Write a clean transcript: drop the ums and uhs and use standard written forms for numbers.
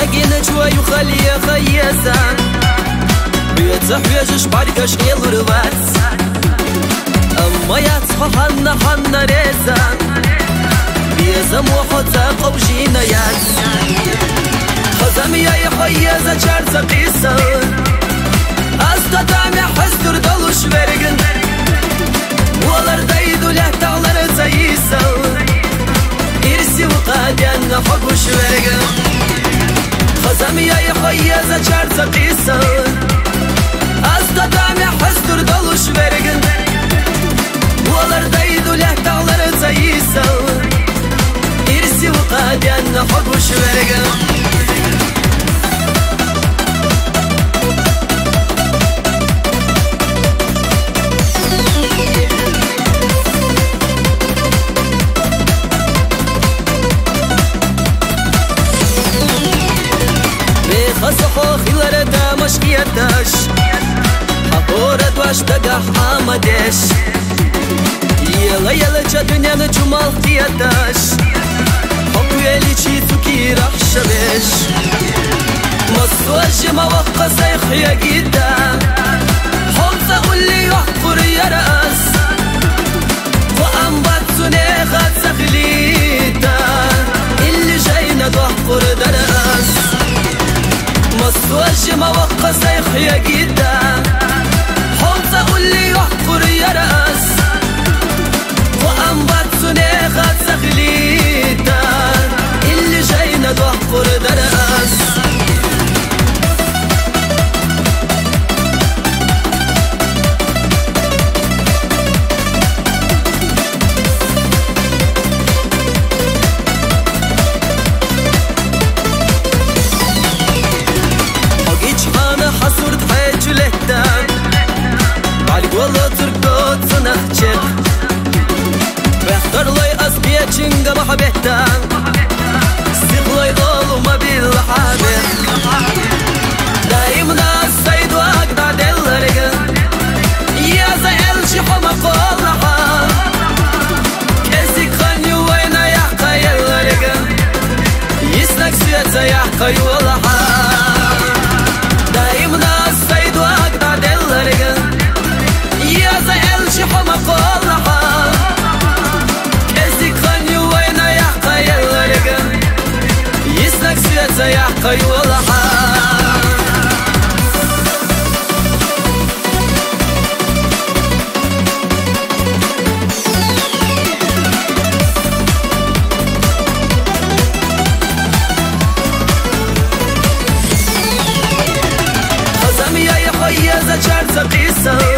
نجينا شوي وخلي خيزان بيتزح ويجش باركش غيل وربات أما يتصحى حنا ريزان بيزم وحطا قوجينا ياز خزم يا يخيزة شارزة قيسان أستطعم حستر دلوش برغن والر دايدو لهتعلر زيسان إرسي وقاديان حقوش برغن خزم يا يخيزة شارزة قيسان أستطعم حستر دلوش برغن والر دايدو لهتعلر زيسان إرسي وقاديان حقوش برغن خصخو خيلر دا مشكيتاش حقورة واش تقح عمدش يلا يلا جدنيا نجمال خيتاش حقو يلي چيتو كي راح شبش مصوش ما وقع سيخيا جدا حقا قولي يحقر يا رأس وأنباتو نيخات سخليتا اللي جاينا تحقر درأس مصوش ما وقع سيخيا جدا حوزة قولي يحقر يا رأس وأنبات سنيخات سخليتا اللي جاينا تحقر درأس حصرت حيج لهتان بعلق والله ترقوت صنخشب بيختار لي أصبية جنجة محبهتان استغلي ضلو ما بالحابر دايمنا السيد وأقدع دلرقا يا زي الشيحة ما قولها كسيك خانيو وينا يحقا يلرقا يسنك سيادة يحقا يولها دايمنا الصيد وأقدع دلرقا يا زي الشيحة ما قولها كسيك خانيو وينا يحقا يلرقا يسنك سيادة يحقا يولها خيزة شارزة قيسان